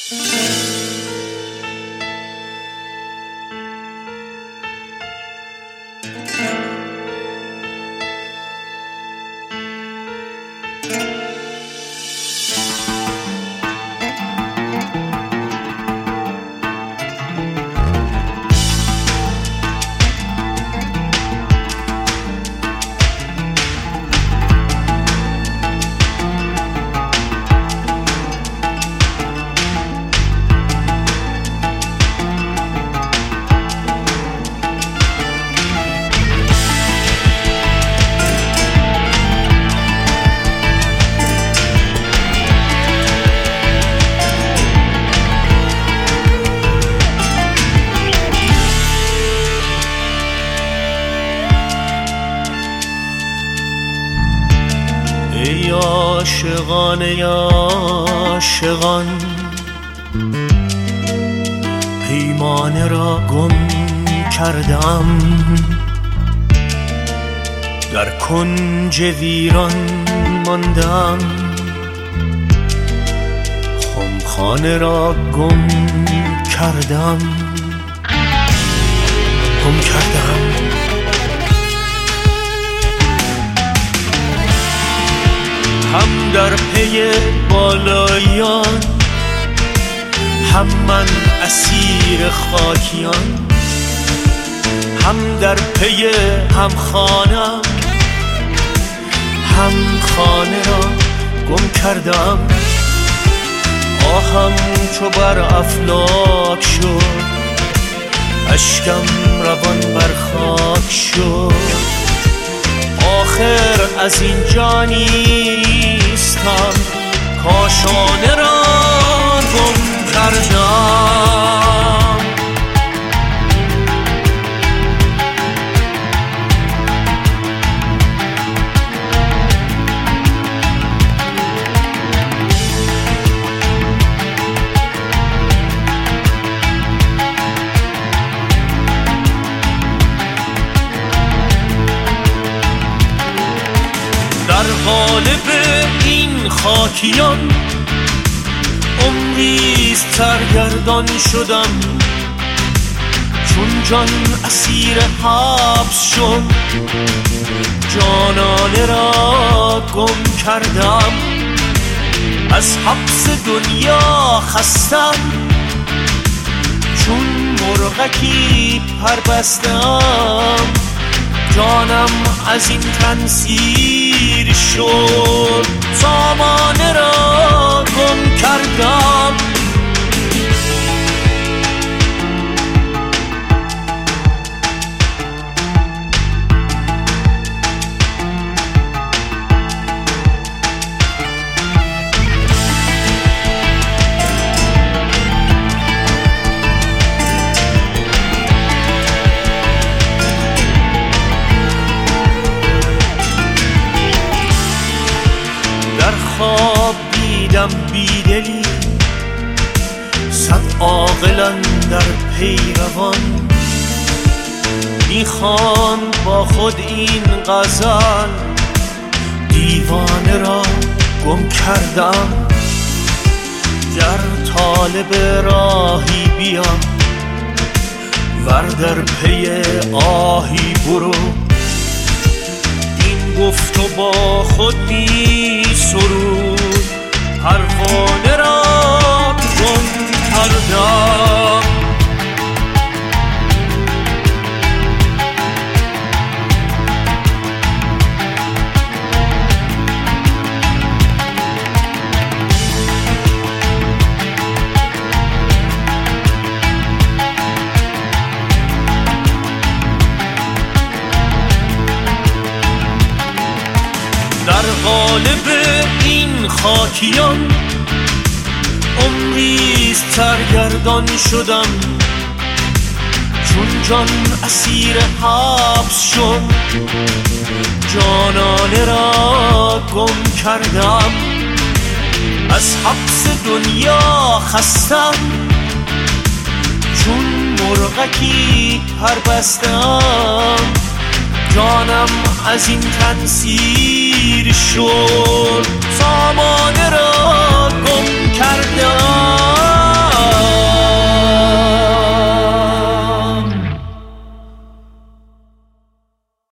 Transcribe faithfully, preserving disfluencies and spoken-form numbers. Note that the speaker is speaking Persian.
ای عاشقان یا عاشقان، پیمانه را گم کردم، در کنج ویران ماندم، خمخانه را گم کردم گم کردم هم در پی بالایان، هم من اسیر خاکیان، هم در پی هم خانم، هم خانه را گم کردم. آهم چو بر افلاک شد، اشکم روان بر خاک شد. آخر از این جا نیستم، کاشانه را گم کردم. در قالب این خاکیان عمری سرگردان شدم، چون جان اسیر حبس شد، جانانه را گم کردم. از حبس دنیا خستم، چون مرغکی پر بستم. جانم از این تن سیر شد، سامانه را گم کردم. خواب دیدم بیدلی، صد عاقلان در پیروان، میخواند با خود این غزل، دیوانه را گم کردم. در طالب راهی بیا، ور در پی آهی برو. گفت و با خود می سرود، پروانه را گم کردم. در قالب این خاکیان عمری سرگردان شدم، چون جان اسیر حبس شد، جانانه را گم کردم. از حبس دنیا خستم، چون مرغکی پر بستم. جانم از این تن سیر شد، سامانه را